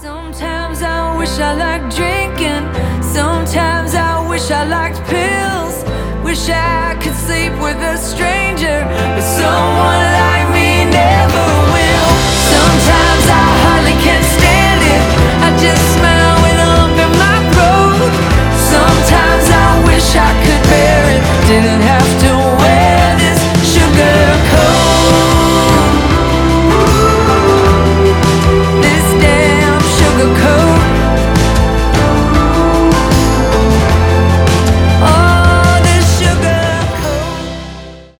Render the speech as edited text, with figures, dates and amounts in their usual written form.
Sometimes I wish I liked drinking. Sometimes I wish I liked pills. Wish I could sleep with a stranger, but someone like me never will. Sometimes I hardly can stand it. I just smile when I'm in my throat. Sometimes I wish I could bear it. Didn't have to